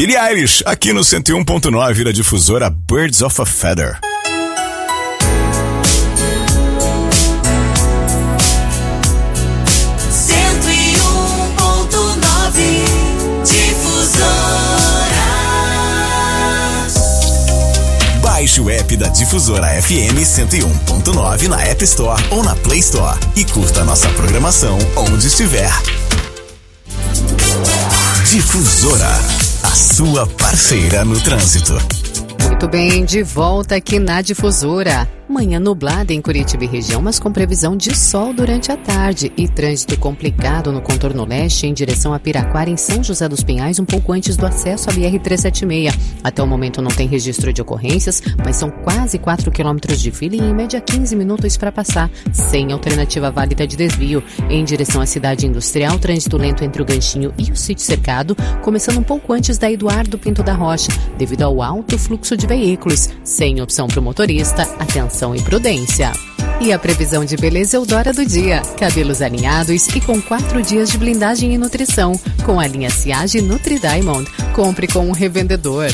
Billie Eilish, aqui no 101.9 da difusora Birds of a Feather. Baixe o app da Difusora FM 101.9 na App Store ou na Play Store e curta nossa programação onde estiver. Difusora, a sua parceira no trânsito. Muito bem, de volta aqui na Difusora. Manhã nublada em Curitiba e região, mas com previsão de sol durante a tarde e trânsito complicado no contorno leste em direção a Piraquara, em São José dos Pinhais, um pouco antes do acesso à BR-376. Até o momento não tem registro de ocorrências, mas são quase 4 quilômetros de fila e em média 15 minutos para passar, sem alternativa válida de desvio. Em direção à cidade industrial, trânsito lento entre o Ganchinho e o Sítio Cercado, começando um pouco antes da Eduardo Pinto da Rocha, devido ao alto fluxo de veículos. Sem opção para o motorista, atenção e prudência. E a previsão de beleza Eudora do dia. Cabelos alinhados e com 4 dias de blindagem e nutrição. Com a linha Ciage Nutri Diamond. Compre com um revendedor.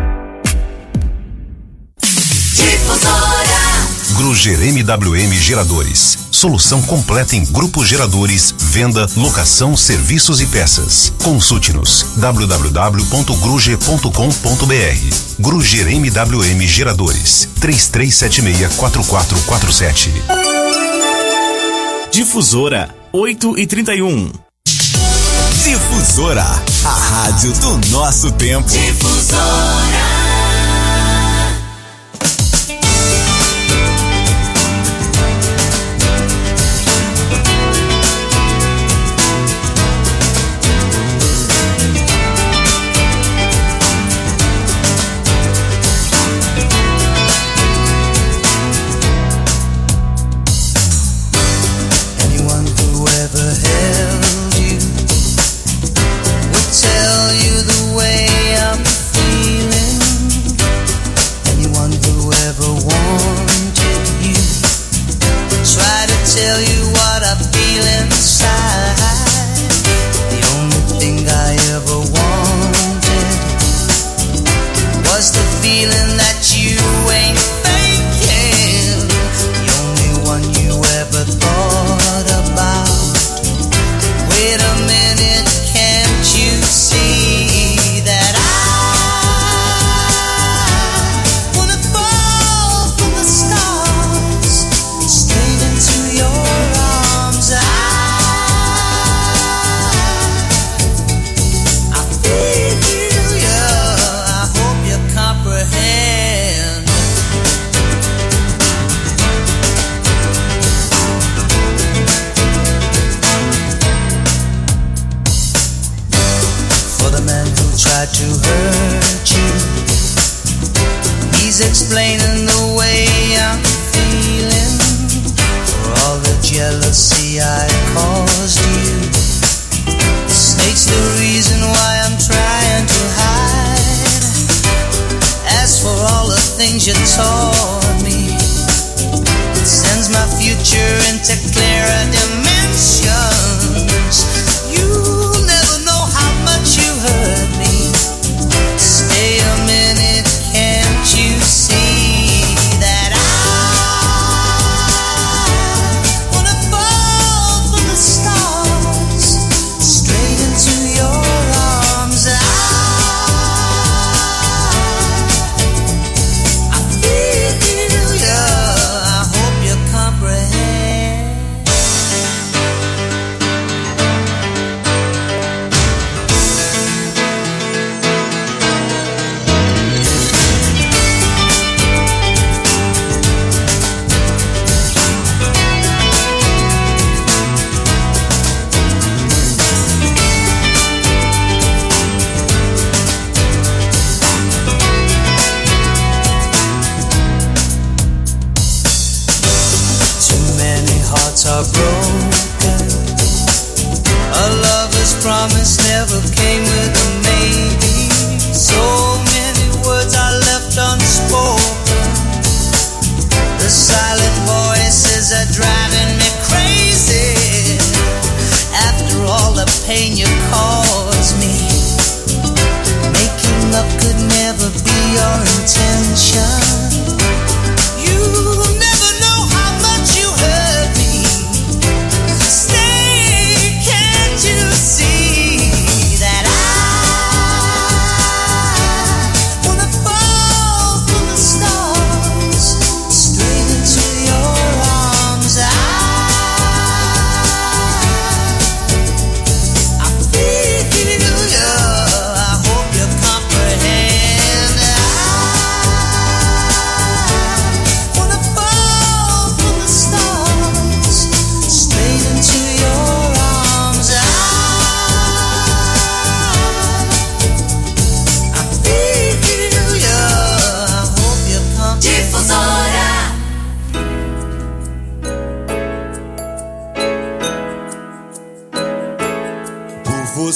Gruger MWM Geradores. Solução completa em grupos geradores, venda, locação, serviços e peças. Consulte-nos www.gruger.com.br. Gruger MWM Geradores 3376-4447. Difusora 8h31. Difusora, a rádio do nosso tempo. Difusora. Explaining the way I'm feeling for all the jealousy I caused you. States the reason why I'm trying to hide. As for all the things you taught me, it sends my future into clearer dimensions. You'll never know how much you hurt me. Stay a minute, can't you see that I wanna fall from the stars straight into your arms? I feel you, I hope you comprehend.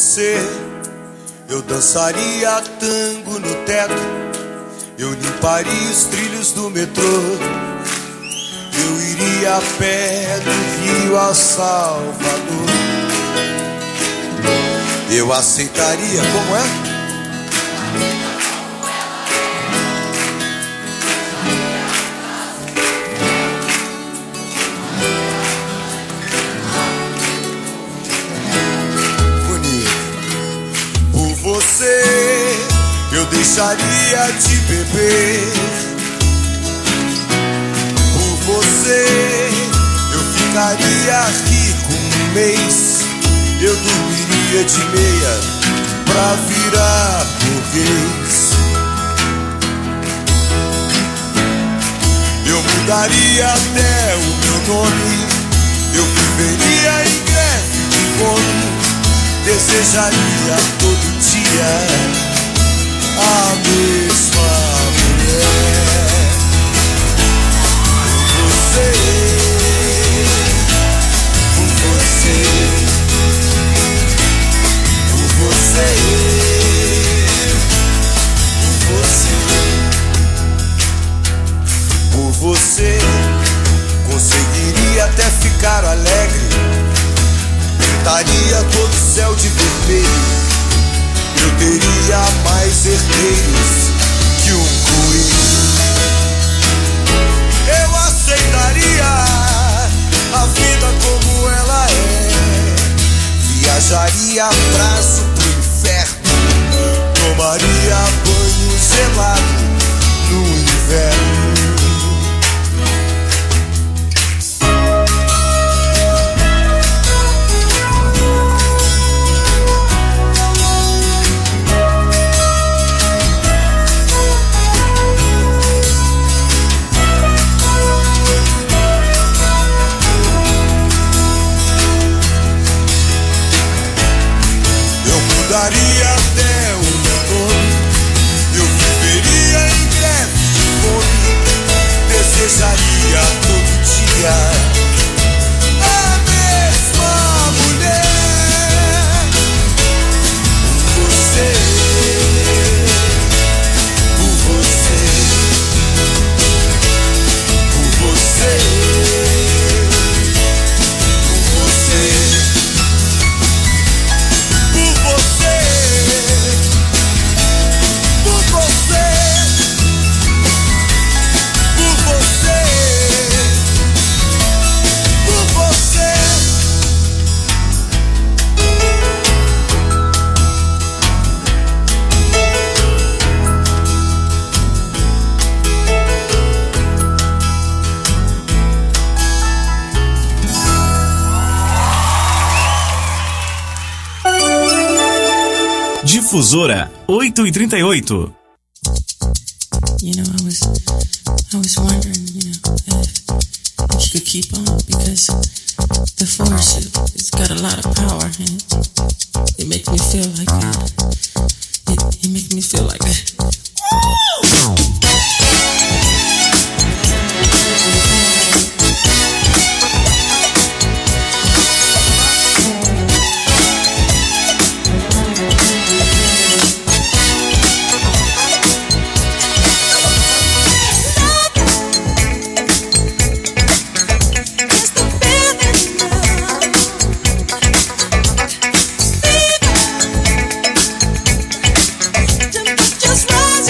você, eu dançaria tango no teto, eu limparia os trilhos do metrô, eu iria a pé do Rio a Salvador. Eu aceitaria, como é? Eu deixaria de beber por você, eu ficaria rico um mês, eu dormiria de meia pra virar burguês. Eu mudaria até o meu nome, eu viveria em greve de fome, desejaria todo dia a mesma mulher. Por você, por você, por você, por você, por você, conseguiria até ficar alegre, pintaria todo o céu de vermelho. Eu teria mais herdeiros que um coelho. Eu aceitaria a vida como ela é, viajaria a braço pro inferno, tomaria banho gelado no inverno. Daria até o meu nome, eu viveria em greve de fome, desejaria todo dia a mesma mulher. Por você, por você, por você, por você. Difusora 8h38. You know, I was wondering, if you could keep on, because the force, it's got a lot of power, and it makes me feel like it makes me feel like just rise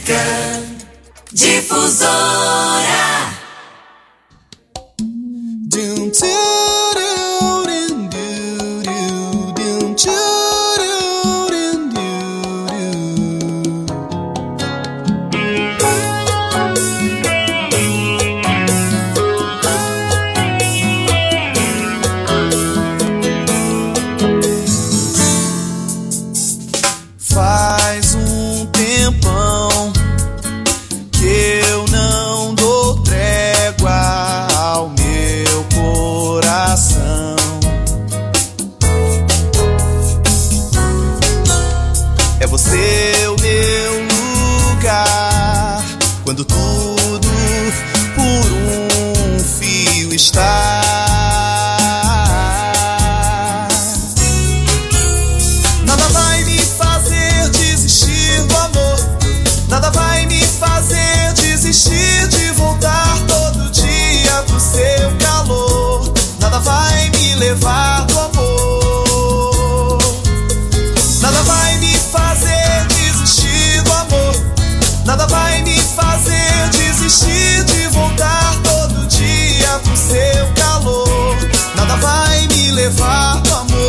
música Difusora. Faz um tempão que eu não dou trégua ao meu coração. É você o meu lugar quando tudo por um fio está. Nada vai me fazer desistir do amor. Nada vai me fazer desistir de voltar todo dia pro seu calor. Nada vai me levar do amor. Nada vai me fazer desistir do amor. Nada vai me fazer desistir de voltar todo dia pro seu calor. Nada vai me levar do amor.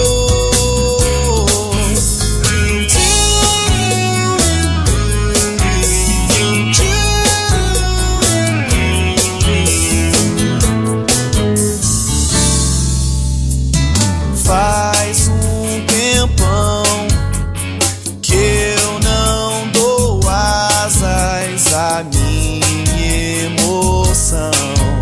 Faz um tempão que eu não dou asas à minha emoção.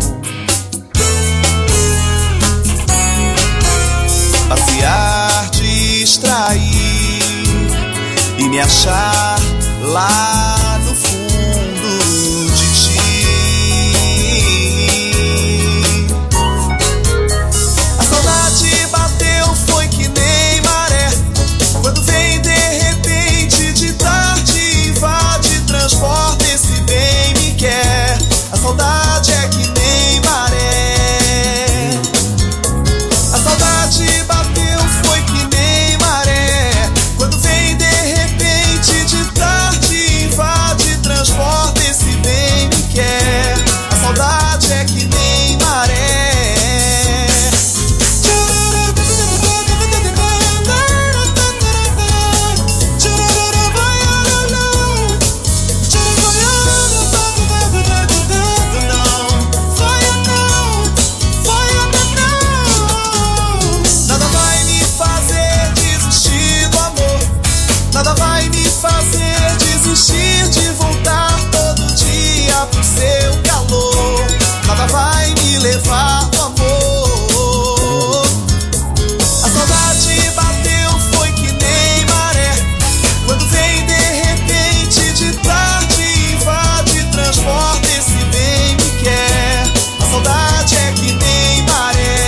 Passear, distrair e me achar lá no fundo de ti. A saudade bateu, foi que nem maré. Quando vem de repente, de tarde, invade, transporta, esse bem me quer. A saudade é que nem maré. A saudade bateu, foi que nem maré. Quando vem de repente, de tarde, invade, transporta, esse bem me quer. A saudade é que nem maré. Nada vai me fazer desistir do amor. Nada vai me fazer desistir de voltar todo dia pro seu calor. Nada vai me levar do amor. A saudade bateu, foi que nem maré. Quando vem de repente, de tarde, invade, transporta, esse bem me quer. A saudade é que nem maré.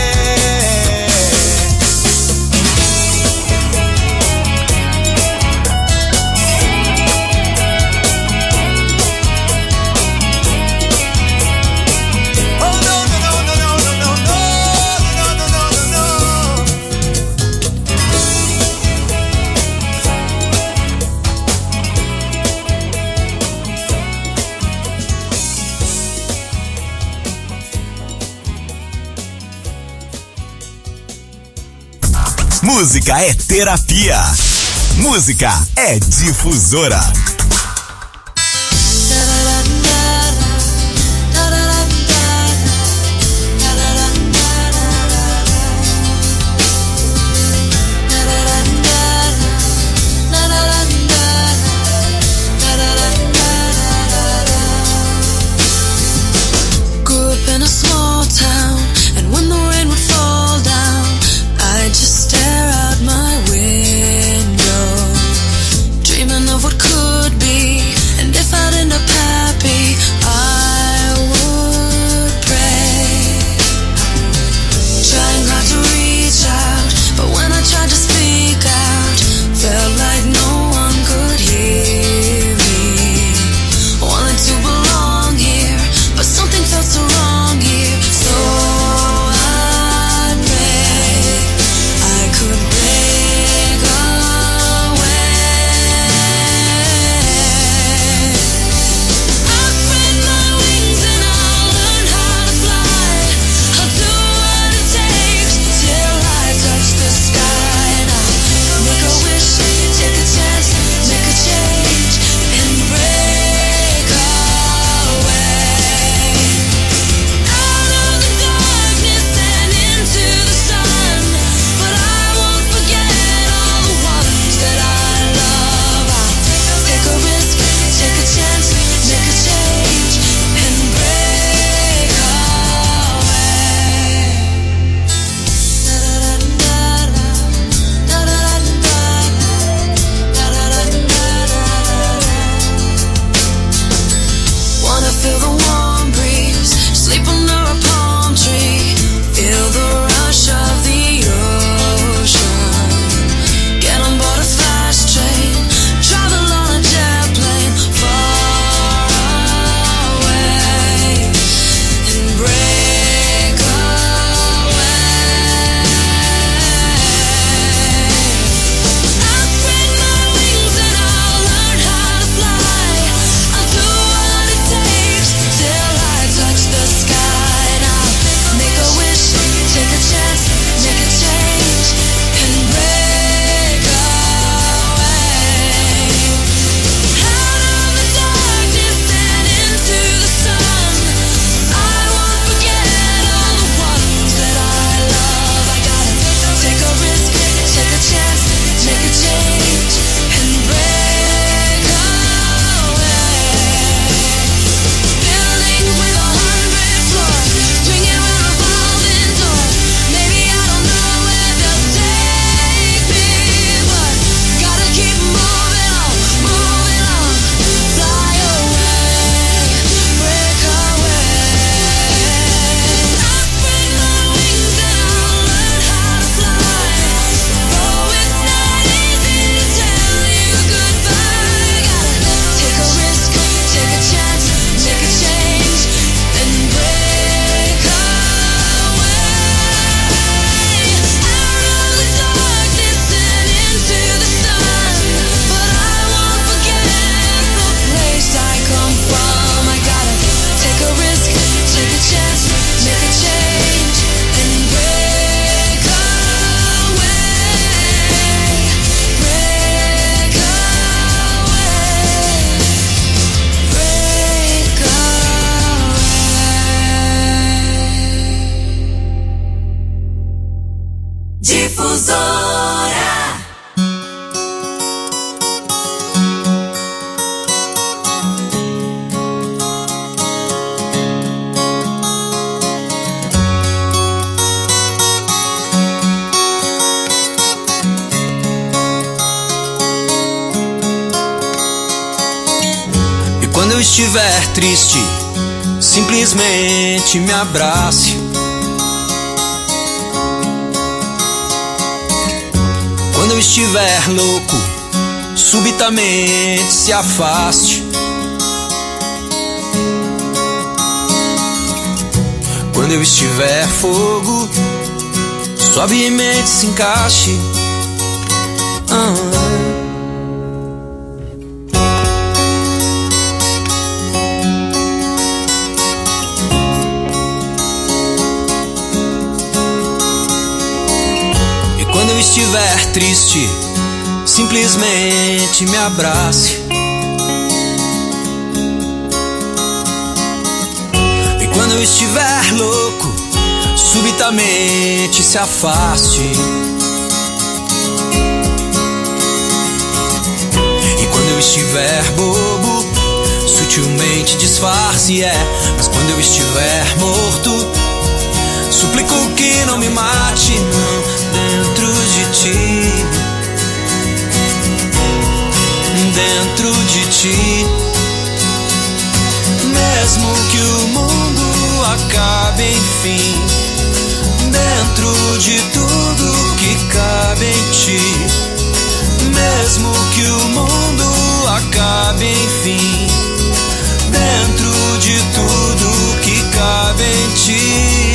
Oh no no no no no no no no no no no no. Música é terapia. Música é Difusora. Grew up in a small town, and when the rain would fall down, I'd just stare out my window, dreaming of what could Difusora. E quando eu estiver triste, simplesmente me abrace. Quando eu estiver louco, subitamente se afaste. Quando eu estiver fogo, suavemente se encaixe. Quando eu estiver triste, simplesmente me abrace. E quando eu estiver louco, subitamente se afaste. E quando eu estiver bobo, sutilmente disfarce, mas quando eu estiver morto, suplico que não me mate, não, dentro de ti, dentro de ti. Mesmo que o mundo acabe, enfim, dentro de tudo que cabe em ti. Mesmo que o mundo acabe, enfim, dentro de tudo que cabe em ti.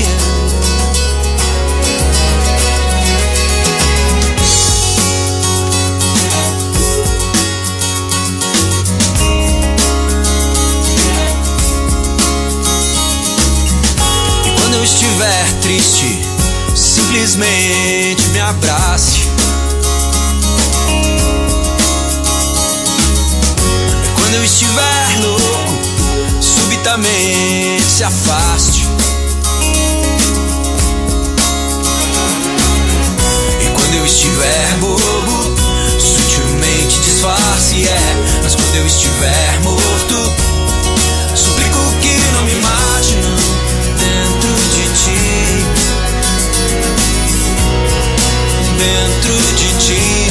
Quando eu estiver triste, simplesmente me abrace. Quando eu estiver louco, subitamente se afaste. E quando eu estiver bobo, sutilmente disfarce, mas quando eu estiver morto, suplico que não me mate, não, dentro de ti, dentro de ti.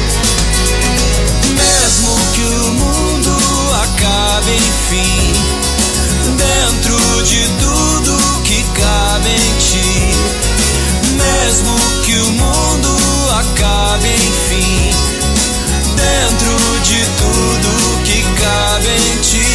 Mesmo que o mundo acabe, enfim, dentro de tudo que cabe em ti. Mesmo que o mundo acabe, enfim, dentro de tudo que cabe em ti.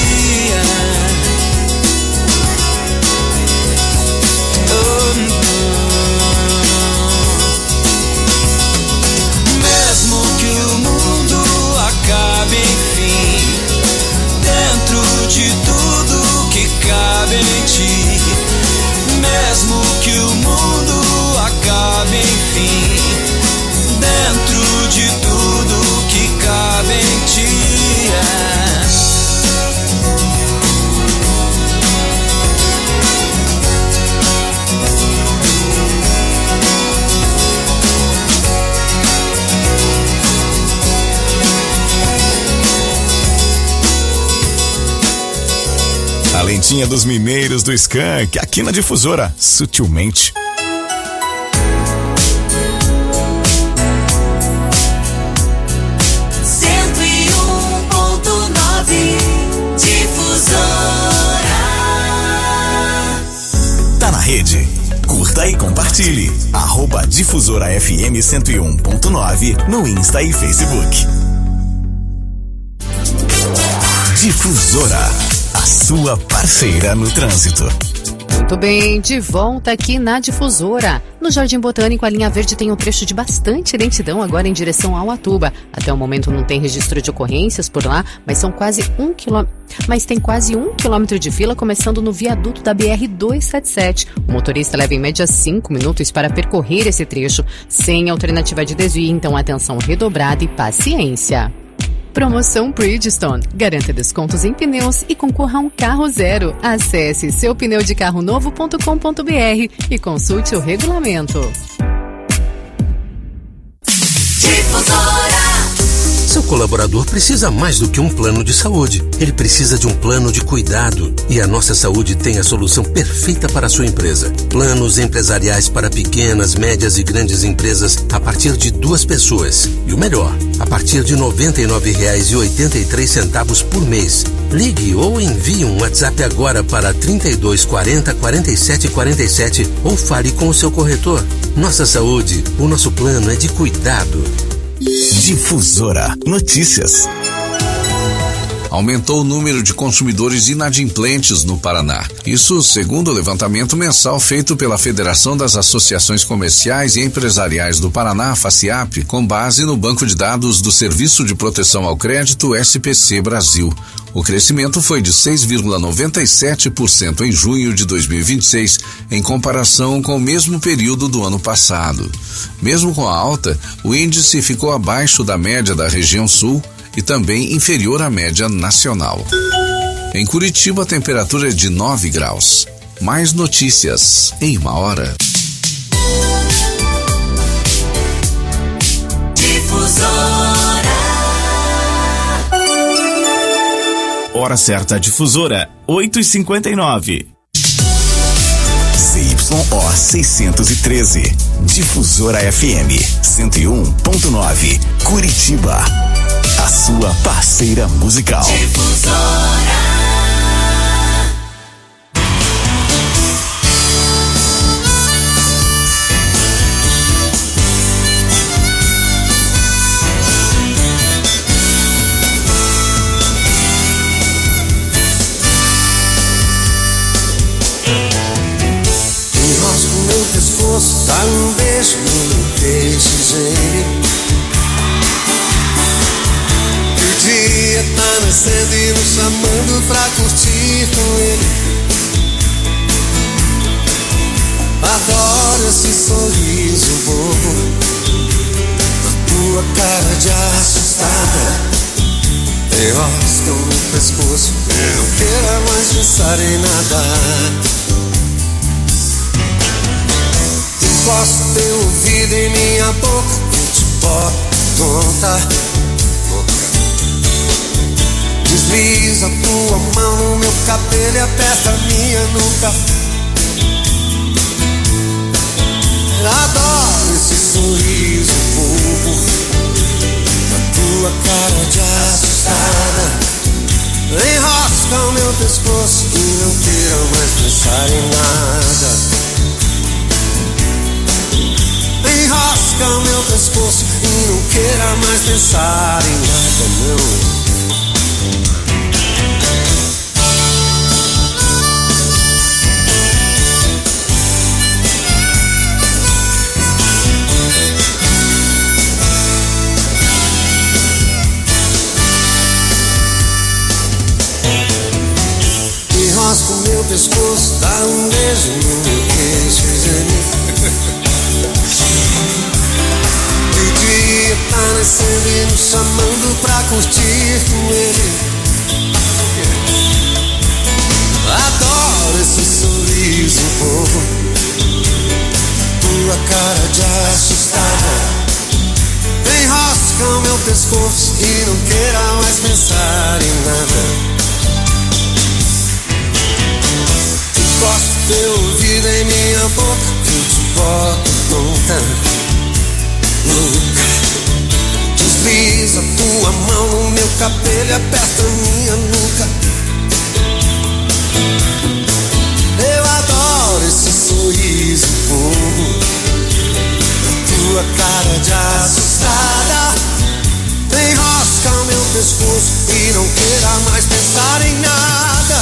Mesmo que o mundo acabe, enfim, dentro de tudo que cabe em ti. Mesmo que o mundo acabe, enfim, dentro de tudo que cabe em ti. A lentinha dos mineiros do Skank, aqui na Difusora, sutilmente. Tá na rede. Curta e compartilhe. @Difusora FM 101.9 no Insta e Facebook. Difusora, a sua parceira no trânsito. Muito bem, de volta aqui na Difusora. No Jardim Botânico, a linha verde tem um trecho de bastante lentidão agora em direção ao Atuba. Até o momento não tem registro de ocorrências por lá, mas são quase 1 quilômetro. Mas tem quase 1 quilômetro de fila, começando no viaduto da BR-277. O motorista leva em média 5 minutos para percorrer esse trecho, sem alternativa de desvio, então atenção redobrada e paciência. Promoção Bridgestone. Garanta descontos em pneus e concorra a um carro zero. Acesse seupneudecarronovo.com.br e consulte o regulamento. colaborador precisa mais do que um plano de saúde. Ele precisa de um plano de cuidado. E a Nossa Saúde tem a solução perfeita para a sua empresa. Planos empresariais para pequenas, médias e grandes empresas a partir de 2 pessoas. E o melhor, a partir de R$ 99,83 por mês. Ligue ou envie um WhatsApp agora para 32 40 47 47 ou fale com o seu corretor. Nossa Saúde, o nosso plano é de cuidado. Difusora Notícias. Aumentou o número de consumidores inadimplentes no Paraná. Isso segundo o levantamento mensal feito pela Federação das Associações Comerciais e Empresariais do Paraná, FACIAP, com base no banco de dados do Serviço de Proteção ao Crédito SPC Brasil. O crescimento foi de 6,97% em junho de 2026, em comparação com o mesmo período do ano passado. Mesmo com a alta, o índice ficou abaixo da média da região sul e também inferior à média nacional. Em Curitiba, a temperatura é de 9 graus. Mais notícias em 1 hora. Difusora. Hora certa, Difusora, 8h59. ZYO 613. Difusora FM 101.9. Curitiba. A sua parceira musical. Difusora. Enrosco meu pescoço, dá um beijo no queixo, gente. O dia tá nascendo e nos chamando pra curtir com ele. Adoro esse sorriso bobo, a tua cara de assustada. Enroscam no pescoço, eu não quero mais pensar em nada. Encosto teu ouvido em minha boca, eu te boto tonta. Desliza tua mão no meu cabelo e aperta a minha nuca. Adoro esse sorriso bobo, a tua cara de assustada. Enrosca o meu pescoço e não quero mais pensar em nada. Enrosca o meu pescoço e não quero mais pensar em nada, não. Enrosca o meu pescoço, dá um beijo no meu queixo, gente. O dia tá nascendo e nos chamando pra curtir com ele. Adoro esse sorriso bobo, tua cara de assustada. Enrosca o meu pescoço e não queira mais pensar em nada. Encosto teu ouvido em minha boca, eu te boto tonta. Louca, desliza tua mão no meu cabelo e aperta minha nuca. Eu adoro esse sorriso bobo, a tua cara de assustada. Enrosca o meu pescoço e não queira mais pensar em nada.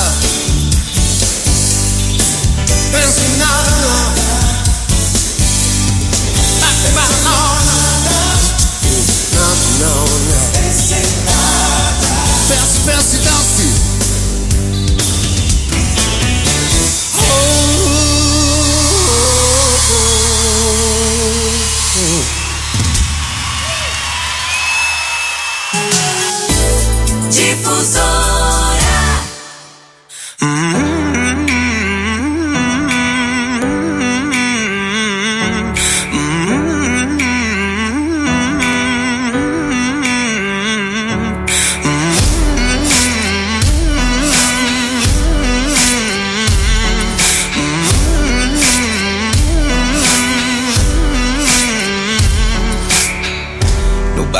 Pensa em nada, não. Não, pense em nada. Pense e dance. Difusora.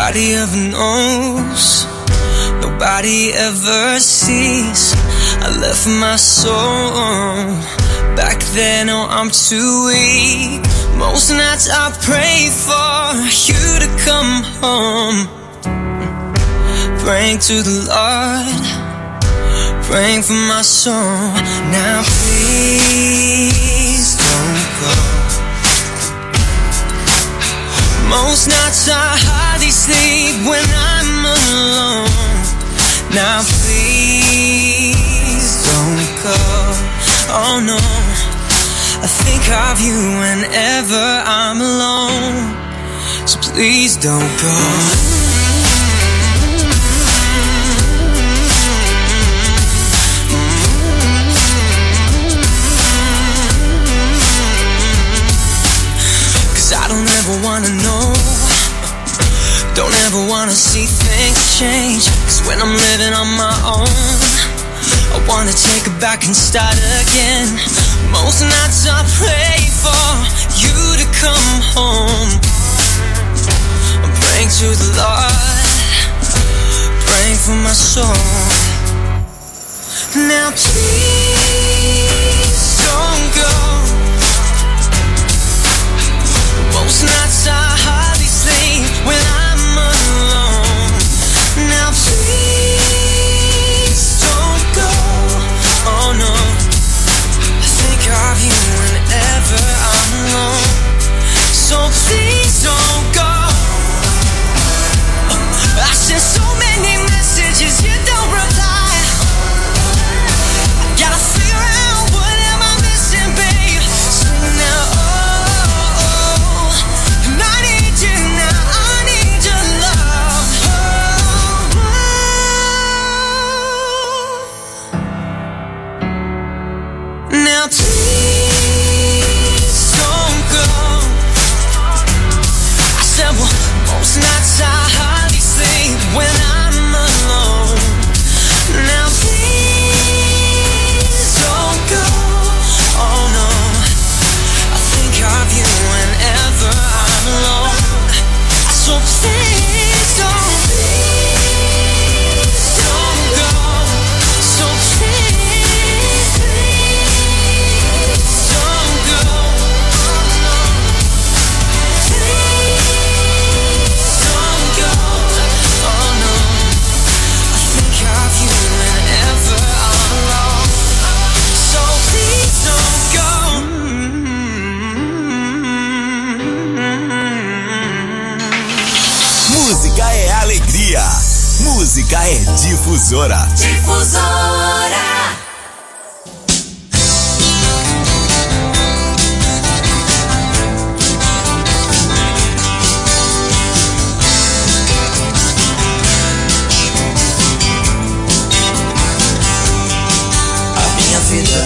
Nobody ever knows, nobody ever sees. I left my soul back then, oh I'm too weak. Most nights I pray for you to come home, praying to the Lord, praying for my soul. Now please don't go. Most nights I hardly sleep when I'm alone. Now please don't go. Oh no, I think of you whenever I'm alone. So please don't go. 'Cause I don't ever wanna know, don't ever wanna see things change. 'Cause when I'm living on my own, I wanna take it back and start again. Most nights I pray for you to come home. I'm praying to the Lord, praying for my soul. Now please don't go. Most nights I hardly sleep when I'm alone. Now please don't go. Oh no, I think of you whenever I'm alone. So please don't go. I sent so many messages, you don't reply. I gotta figure out what am I missing, babe. So now, and I need you now, I need your love. Now please don't go. I said, well, most nights I hardly sleep when I'm alone. Now please don't go. Oh no, I think of you whenever I'm alone. So please don't go. So please don't go. Please don't go. Oh no, I think of you whenever I'm alone. So please don't go. Música é alegria. Música é difusora. Difusora. A minha vida,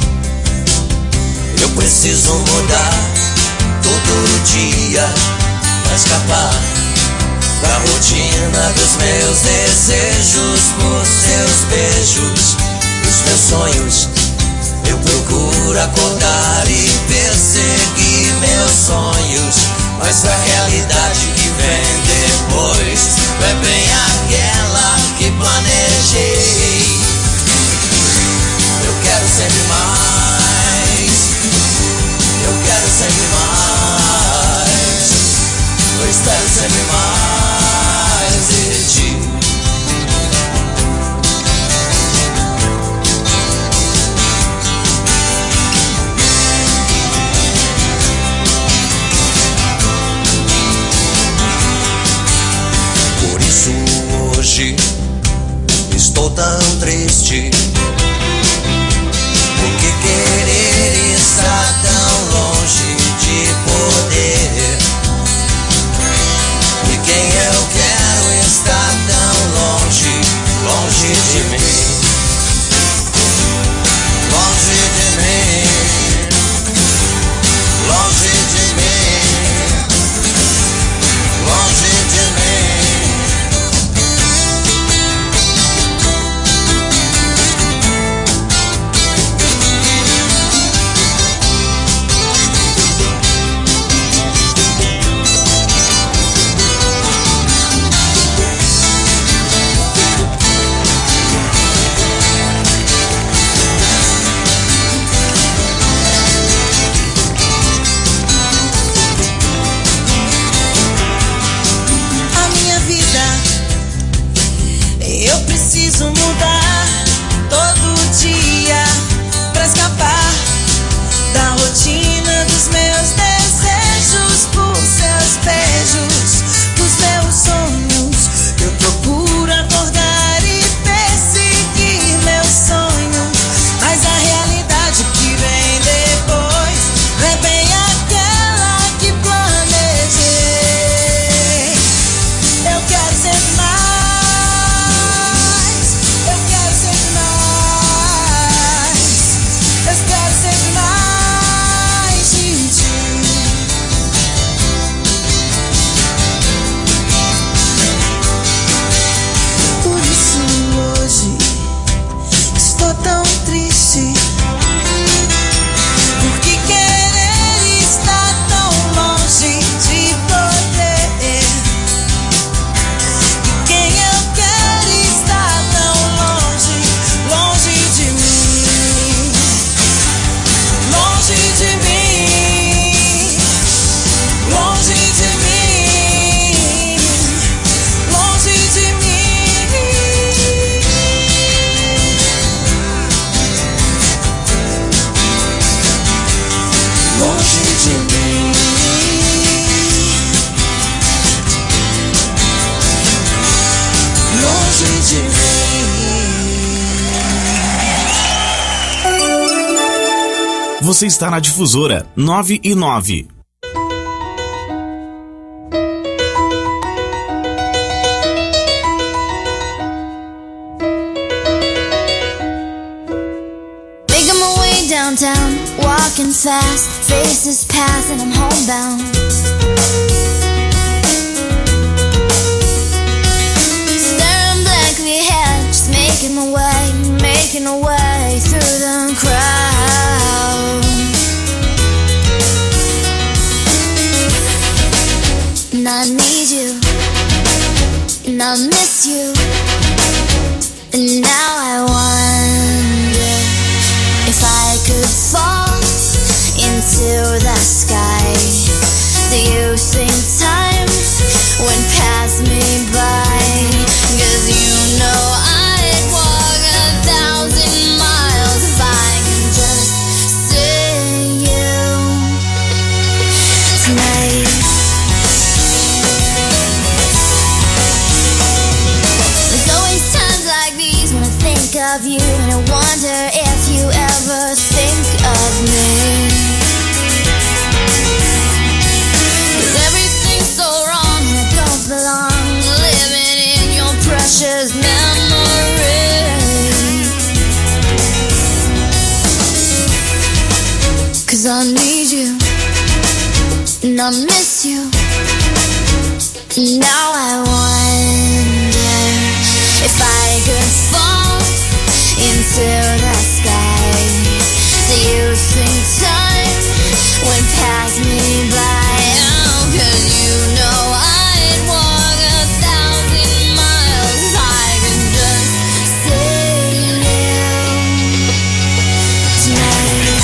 eu preciso mudar todo dia pra escapar da rotina dos meus desejos por seus beijos, os meus sonhos. Eu procuro acordar e perseguir meus sonhos, mas a realidade que vem depois não é bem aquela que planejei. Eu quero sempre mais, eu quero sempre mais, eu espero sempre mais de ti. Por isso hoje estou tão triste, porque querer estar tão longe de poder, e quem eu quero estar tão longe, longe de mim, longe de mim, longe de mim, longe de mim. você está na Difusora 9 e 9. Making my way downtown, walking fast, faces pass and I'm homebound. Staring blankly ahead, just making my way through the crowd. And I need you, and I miss you, and now I wonder if I could fall into the sky. Do you think time would pass me by? 'Cause you know I'd walk 1,000 miles if I could just see you tonight. There's always times like these when I think of you, and I wonder if you ever think of me. 'Cause everything's so wrong and I don't belong, living in your precious memory. 'Cause I need you, and I miss you, and now I wonder if I could fall into the sky. Do you think time would pass me by? Oh, 'cause you know I'd walk 1,000 miles if I could just see you tonight.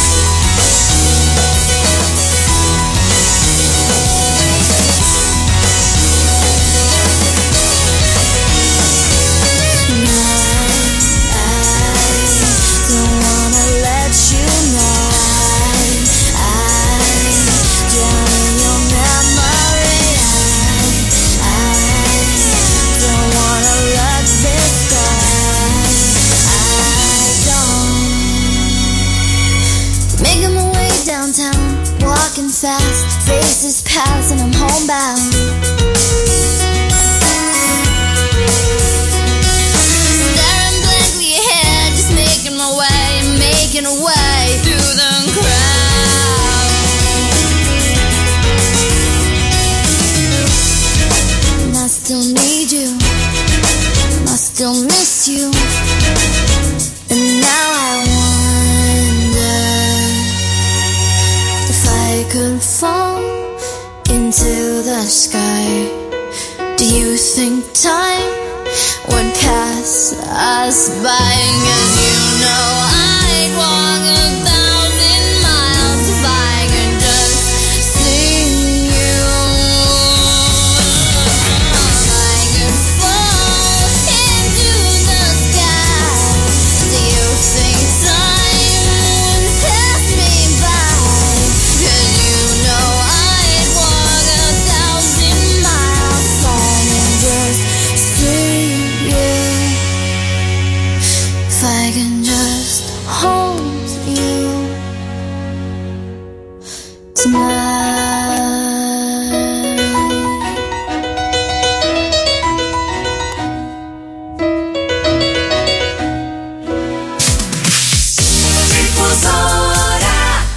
Walking fast, faces pass and I'm homebound. Staring blankly ahead, just making my way through the crowd. And I still need you, and I still miss you, and now I wonder if I could fall into the sky. Do you think time would pass us by? 'Cause you know I'd walk 1,000 miles if I could just see you. If I could fall into the sky, do you think time would pass me by? 'Cause you know I'd walk 1,000 miles if I could just see you. If I can just hold you tonight. Difusora.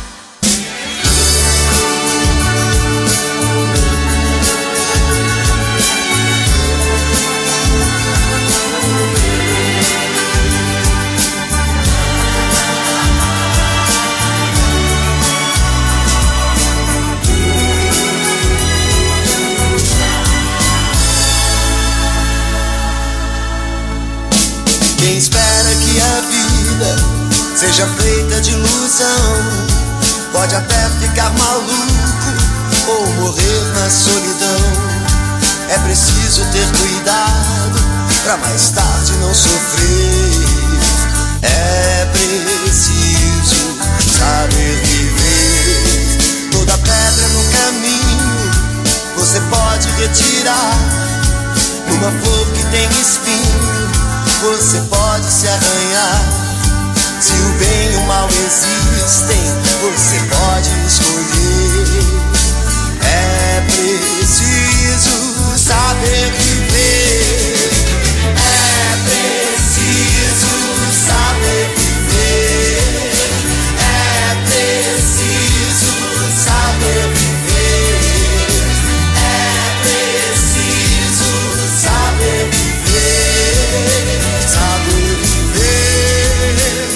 Quem espera que a vida seja feita de ilusão pode até ficar maluco ou morrer na solidão. É preciso ter cuidado pra mais tarde não sofrer. É preciso saber viver. Toda pedra no caminho você pode retirar. Numa flor que tem espinho você pode se arranhar. Se o bem e o mal existem, você pode escolher. É preciso saber viver. É preciso saber viver. É preciso saber viver. É preciso saber viver. Saber viver.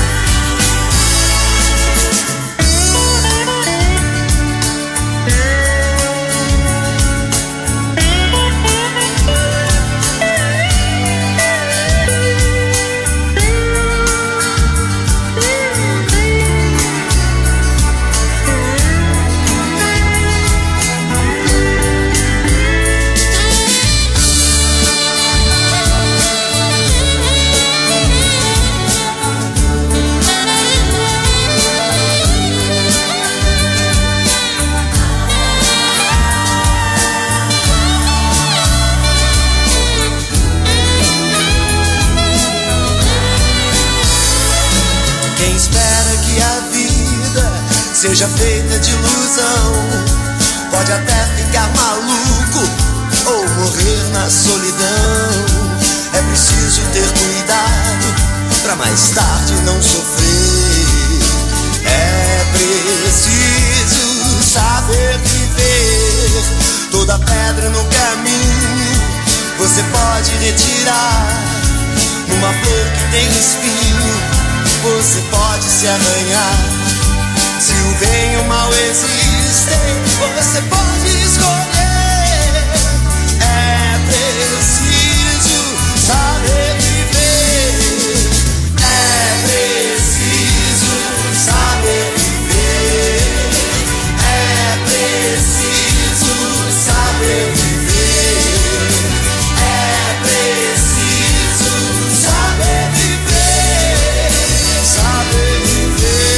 Seja feita de ilusão, pode até ficar maluco ou morrer na solidão. É preciso ter cuidado pra mais tarde não sofrer. É preciso saber viver. Toda pedra no caminho você pode retirar. Numa flor que tem espinho você pode se arranhar. Se o bem e o mal existem, você pode escolher. É preciso saber viver. É preciso saber viver. É preciso saber viver. É preciso saber viver. Saber viver.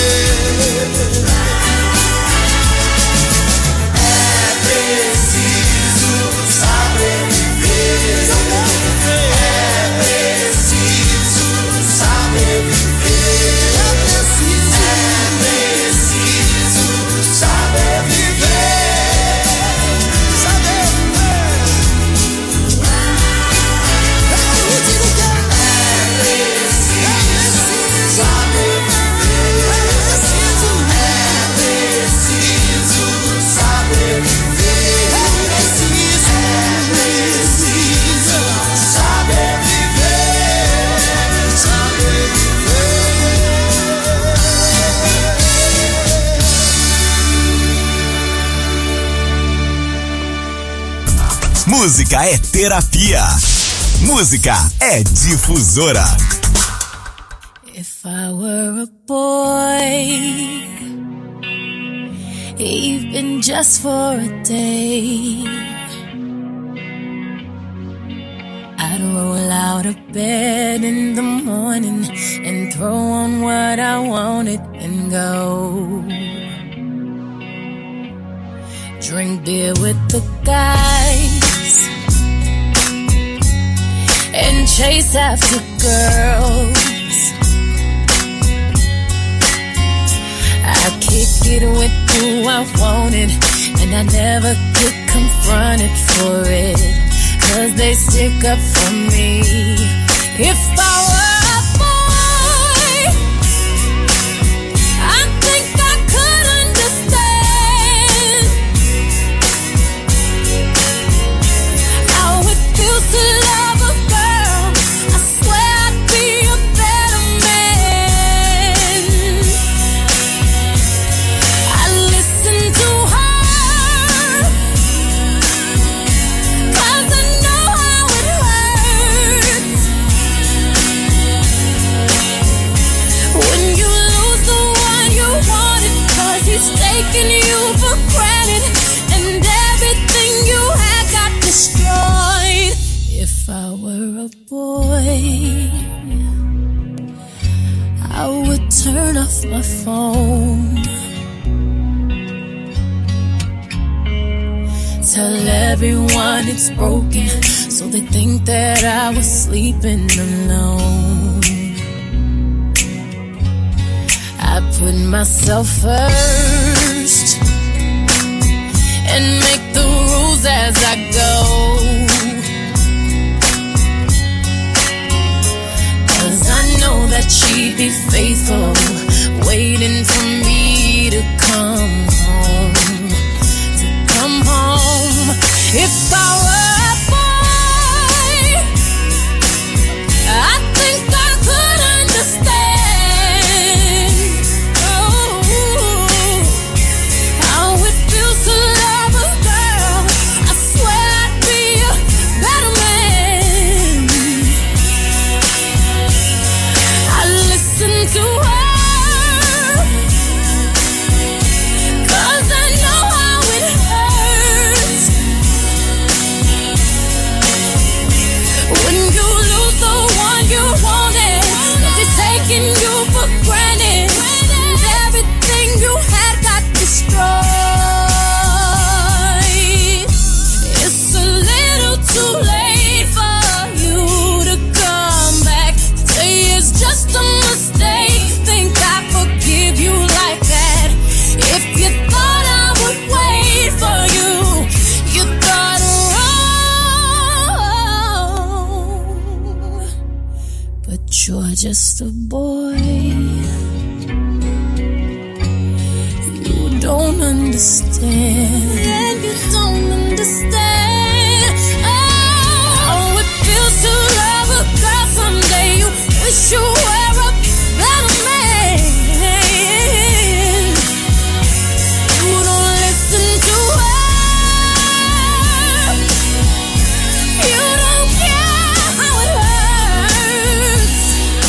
Música é terapia. Música é difusora. If I were a boy, even just for a day, I'd roll out of bed in the morning and throw on what I wanted and go. Drink beer with the guys and chase after girls. I kick it with who I wanted, and I never get confronted for it, 'cause they stick up for me. If I were a boy, I think I could understand how it feels to love a girl. I swear I'd be a better man. I listen to her, 'cause I know how it hurts when you lose the one you wanted, 'cause he's taking you for granted and everything you had got destroyed. If I were a boy, I would turn off my phone, tell everyone it's broken, so they think that I was sleeping alone. put myself first and make the rules as I go. 'Cause I know that she'd be faithful, waiting for me to come home. To come home. If I were a boy, I think I could understand. You're just a boy. You don't understand. And you don't understand. Oh, how it feels to love a girl someday. You wish you were a better man. You don't listen to her. You don't care how it hurts.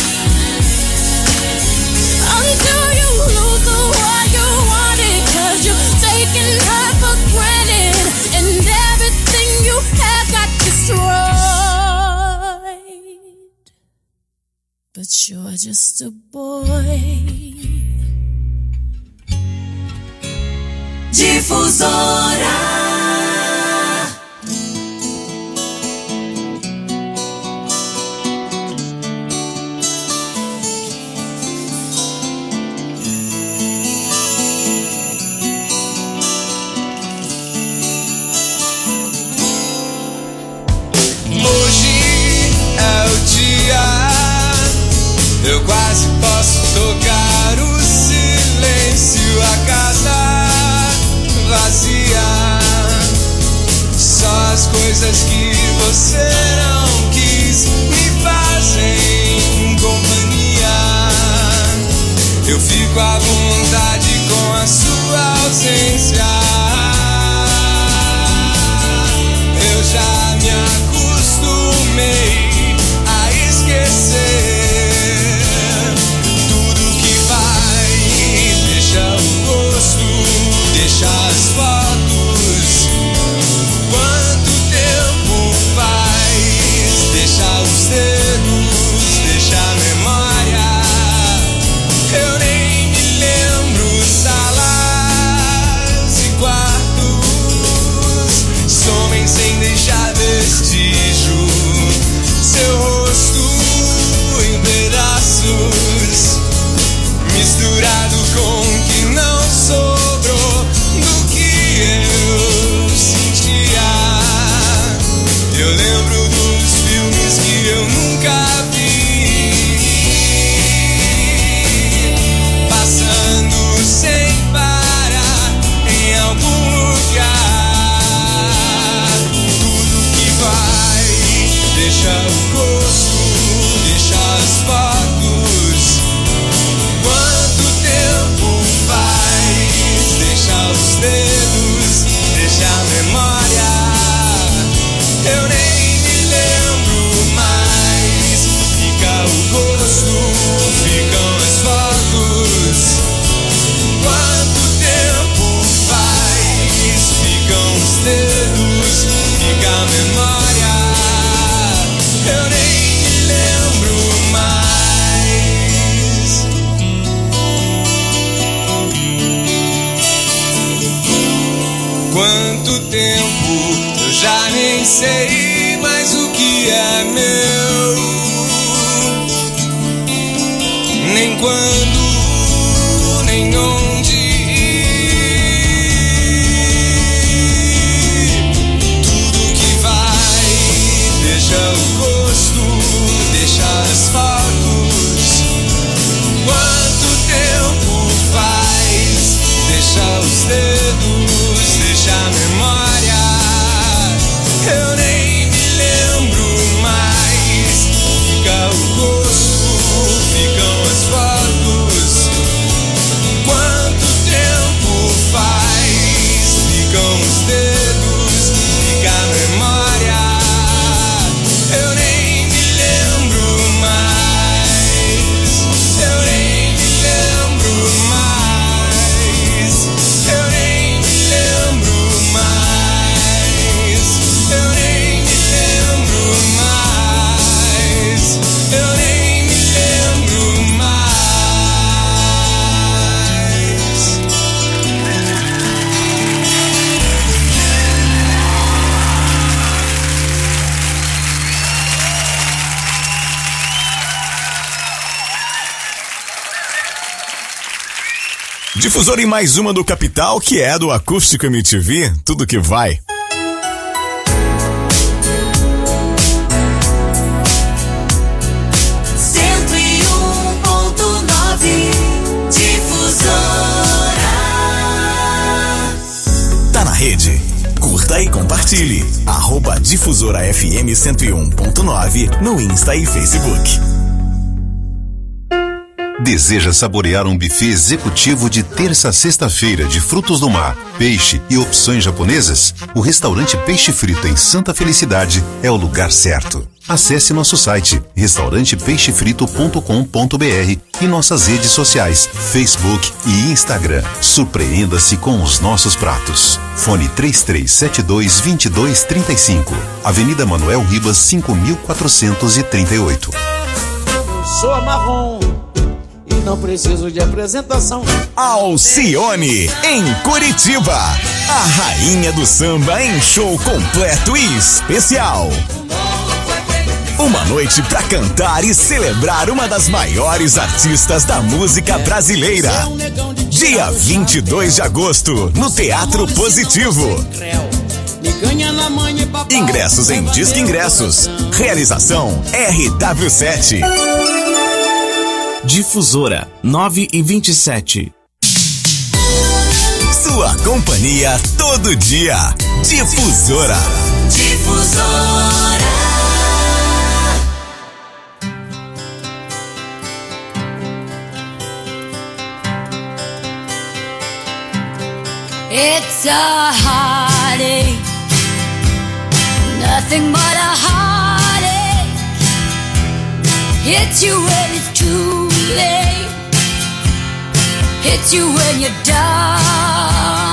Until you lose the one you wanted, 'cause you're taking her for granted, and everything you have got destroyed. But you're just a boy. Difusora. Eu quase posso tocar o silêncio, a casa vazia. Só as coisas que você não quis me fazem companhia. Eu fico à vontade com a sua ausência. Eu já me acostumei a esquecer as fotos. Quanto tempo faz? Deixa os dedos, deixa a memória. Eu nem me lembro. Salas e quartos somem sem deixar vestígio. Seu rosto em pedaços, misturado com o que não sobrou eu sentia. Eu lembro dos filmes que eu nunca vi, passando sem parar em algum lugar. Tudo que vai deixa o gosto, deixa as fotos. Quanto tempo faz? Deixa os dedos, deixa a memória. Eu nem me lembro mais. Fica o gosto, ficam as fotos. Quanto tempo faz? Ficam os dedos, fica a memória. Eu nem me lembro mais. Quanto tempo, eu já nem sei mais o que é meu. Nem quando Difusora em mais uma do Capital, que é do Acústico MTV, tudo que vai. Tá na rede. Curta e compartilhe. @Difusora FM 101.9 no Insta e Facebook. Deseja saborear um buffet executivo de terça a sexta-feira de frutos do mar, peixe e opções japonesas? O restaurante Peixe Frito em Santa Felicidade é o lugar certo. Acesse nosso site restaurantepeixefrito.com.br e nossas redes sociais, Facebook e Instagram. Surpreenda-se com os nossos pratos. Fone 3372-2235. Avenida Manuel Ribas, 5438. Eu sou a Marrom. Não preciso de apresentação. Alcione, em Curitiba. A rainha do samba em show completo e especial. Uma noite pra cantar e celebrar uma das maiores artistas da música brasileira. Dia 22 de agosto, no Teatro Positivo. Ingressos em Disque Ingressos. Realização RW7. Difusora 9:27. Sua companhia todo dia. Difusora. Difusora. It's a heartache, nothing but a heartache. Hits you when it's too late, hits you when you're down.